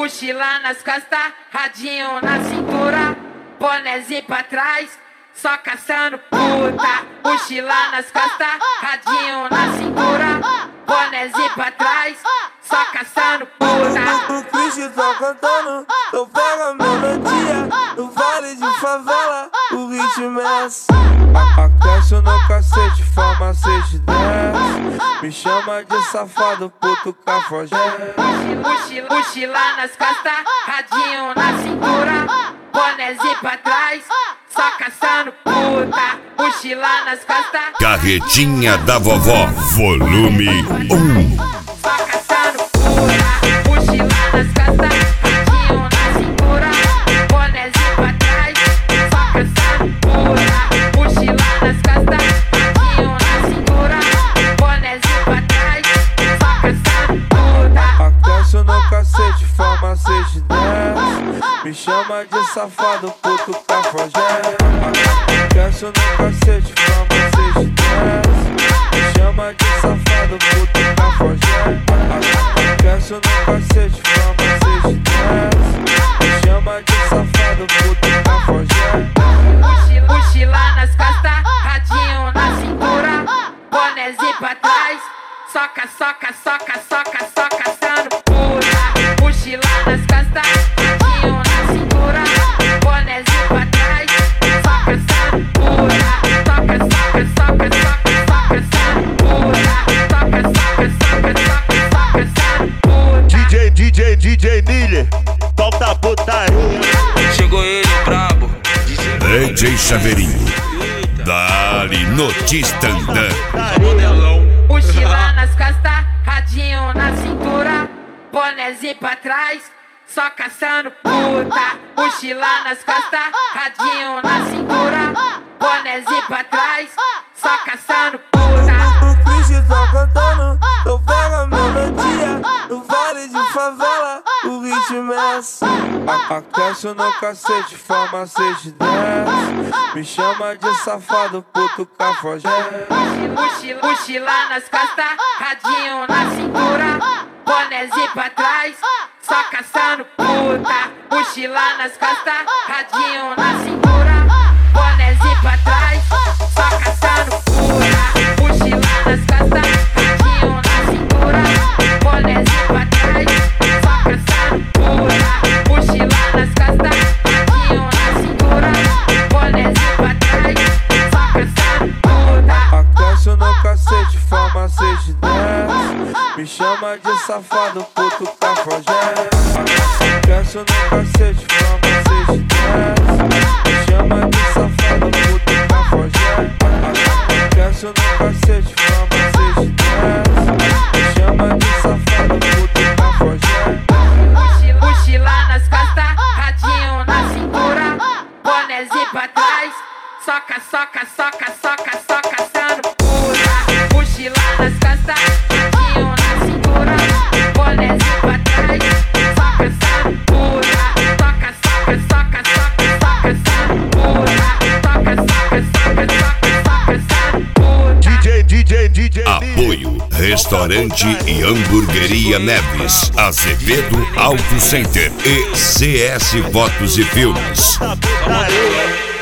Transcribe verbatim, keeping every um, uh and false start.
mochila nas costas, radinho na cintura, bonezinho pra trás, só caçando puta. Mochila nas costas, radinho na cintura, bonezinho pra trás, só caçando puta. O Chris tá cantando, eu pego a melodia, no vale de favela, o ritmo é assim. Aquece no cacete, farmacete desce, me chama de safado, puto cafajé. Mochila, mochila nas costas, radinho na cintura, bonezinho pra trás, só caçando puta. Mochila nas costas, Carretinha da Vovó, volume um. só caçando puta. Mochila nas costas, radinho na cintura, bonezinho pra trás, só caçando puta. Mochila nas costas, radinho na cintura, bonezinho pra trás, só caçando puta. Aquece no cacete, farmacete desce, me chama de safado, puto cafajé. Aquece no cacete, farmacete desce, me chama de safado, puto cafajé. Aquece no cacete, farmacete desce, me chama de safado, puto cafajé. Mochila, mochila nas costas, radinho na cintura, bonezinho pra trás, soca, soca, soca, soca, só caçando puta. Mochila nas costas, radinho na cintura, bonezinho pra trás, só caçando puta. Soca, soca, soca, soca, só caçando puta. Soca, soca, soca, soca, só caçando puta. D J, D J, D J Miller, solta a putaria. Chegou ele, brabo. D J Chaveirinho, dali no Tistandã. Mochila nas costas, radinho na cintura, bonezinho pra trás, só caçando puta. Mochila nas costas, radinho na cintura, bonezinho pra trás, só caçando puta. O Chris tá cantando, eu pego a melodia, no vale de favela, o ritmo é assim. Aquece no cacete, farmacete desce, me chama de safado, puto cafajé. Mochila, mochila nas costas, radinho na cintura, bonezinho pra trás, só caçando puta. Mochila nas costas, radinho na cintura, bonezinho pra trás, só caçando puta. Mochila nas costas, radinho na cintura, bonezinho pra trás, só caçando puta. Mochila nas costas, radinho na cintura, bonezinho pra trás, só caçando puta. Aquece no cacete, farmacete desce, me chama de safado, puto cafajé. Aquece no cacete, farmacete desce, me chama de safado, puto cafajé. Aquece no cacete, farmacete desce, me chama de safado, puto cafajé. Mochila, mochila nas costas, radinho na cintura, bonezinho pra trás, soca, soca, soca, soca, só caçando puta. Mochila nas costas, radinho na cintura, bonezinho pra trás, só caçando puta. Soca, soca, soca, soca, só caçando puta. Soca, soca, soca, soca, só caçando puta. D J, D J, D J Miller. Apoio Restaurante e Hamburgueria Neves, Azevedo Auto Center e C S Fotos e Filmes. Solta a putaria.